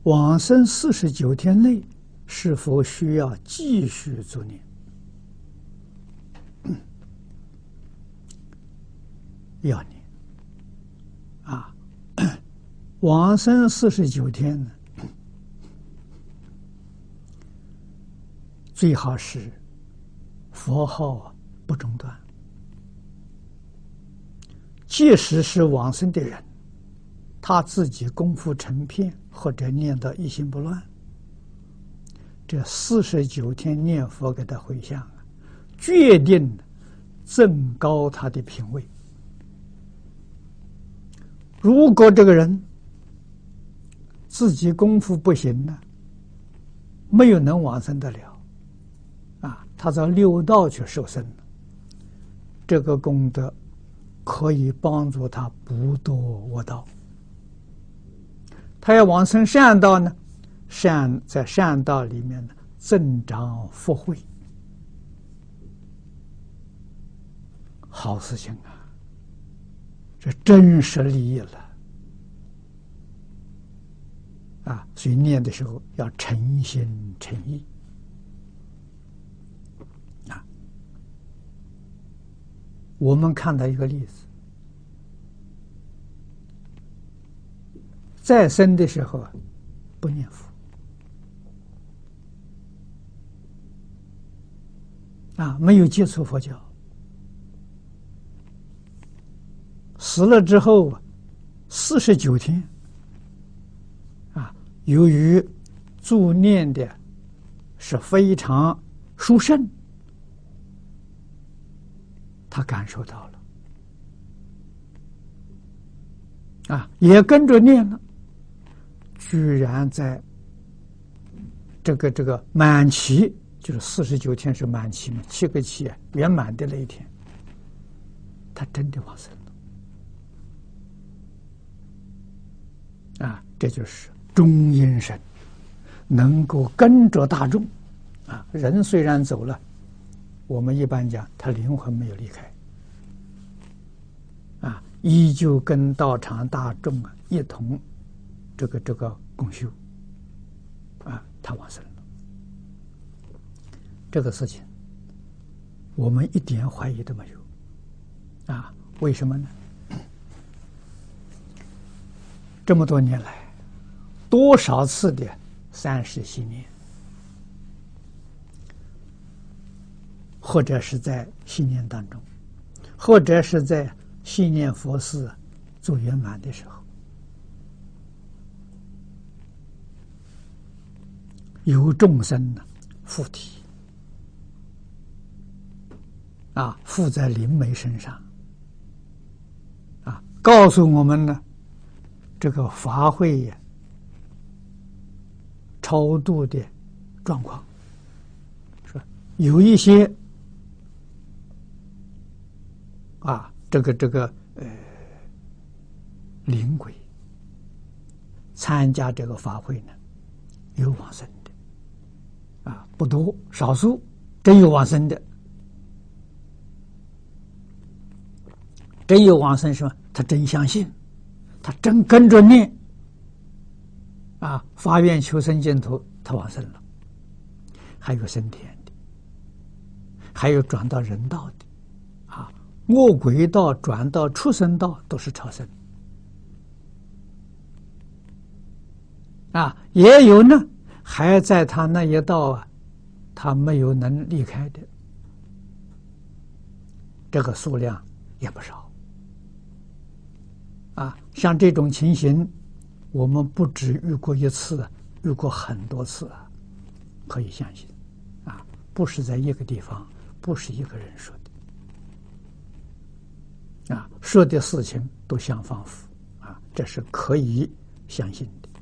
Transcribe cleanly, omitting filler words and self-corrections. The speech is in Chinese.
往生49天内是否需要继续作念？要念啊！往生49天呢，最好是佛号不中断。即使是往生的人，他自己功夫成片或者念到一心不乱，这49天念佛给他回向啊，决定增高他的品位。如果这个人自己功夫不行呢，没有能往生得了啊，他到六道去受生了，这个功德可以帮助他不堕恶道。他要往生善道呢，在善道里面呢增长福慧，好事情啊！这真实利益了啊！所以念的时候要诚心诚意啊。我们看到一个例子，在生的时候不念佛啊，没有接触佛教。死了之后49天啊，由于助念的是非常殊胜，他感受到了啊，也跟着念了，居然在这个满期，就是49天是满期嘛，7个期圆满的那一天，他真的往生了啊！这就是中阴身，能够跟着大众啊。人虽然走了，我们一般讲他灵魂没有离开啊，依旧跟道场大众啊一同这个共修啊，他往生了。这个事情我们一点怀疑都没有啊！为什么呢？这么多年来，多少次的30信念，或者是在信念当中，或者是在信念佛事做圆满的时候，有众生呢附体啊，附在灵媒身上啊，告诉我们呢，这个法会超度的状况，是有一些啊，这个灵鬼参加这个法会呢，有往生的啊，不多，少数真有往生的。真有往生什么？他真相信，他真跟着念啊，发愿求生净土，他往生了。还有升天的，还有转到人道的啊，恶鬼道转到畜生道都是超生啊，也有呢还在他那一道啊，他没有能离开的，这个数量也不少啊。像这种情形，我们不止遇过一次，遇过很多次啊，可以相信啊，不是在一个地方，不是一个人说的啊，说的事情都相仿佛啊，这是可以相信的。